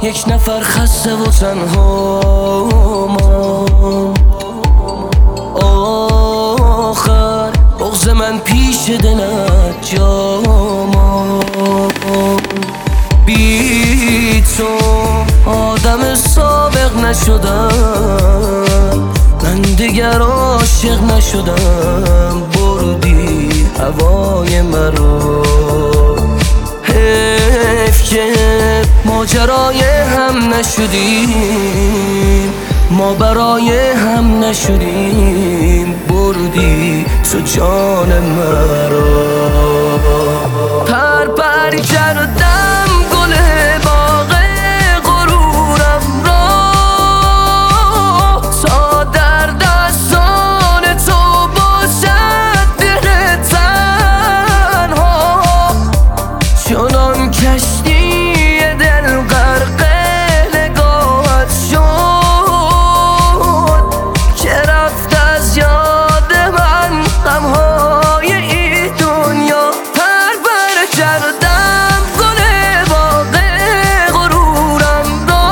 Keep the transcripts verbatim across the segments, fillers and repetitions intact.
یک نفر خسته و تنها مان. آخر بغض من پیش دلت جا مان. بی تو آدم سابق نشدم، من دیگر عاشق نشدم. بردی هوای مرا، حیف که ماجرای هم نشدیم، ما برای هم نشدیم. بردی تو جان مرا. پر پر کردم گل باغ غرورم را، تا در دستان تو باشد دل تنها. چنان کشتی دل غرق نگاهت شد که رفت از یاد من غمهای این دنیا. پر پر کردم گل باغ غرورم را،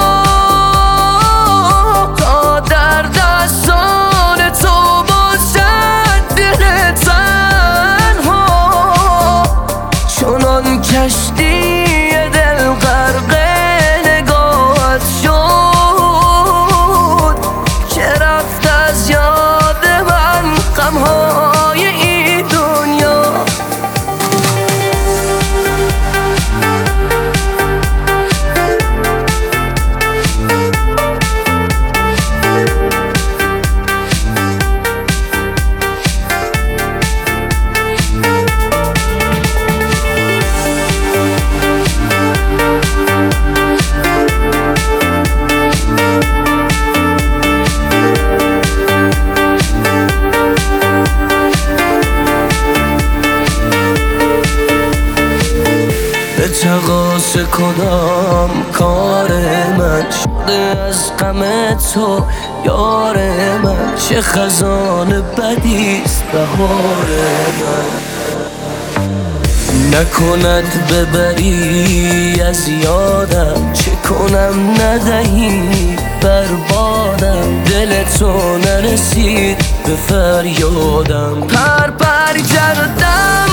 تا در دستان تو باشد دل تنها. چنان کشتی دل غرق نگاهت شد که رفت از یاد من غمهای این دنیا. به تقاص کدام کار من شده از غم تو یار من؟ چه خزان بدیست بهار من، نکند ببری از یادم. چه کنم ندهی بربادم، دل تو نرسید به فریادم. پر پر کردم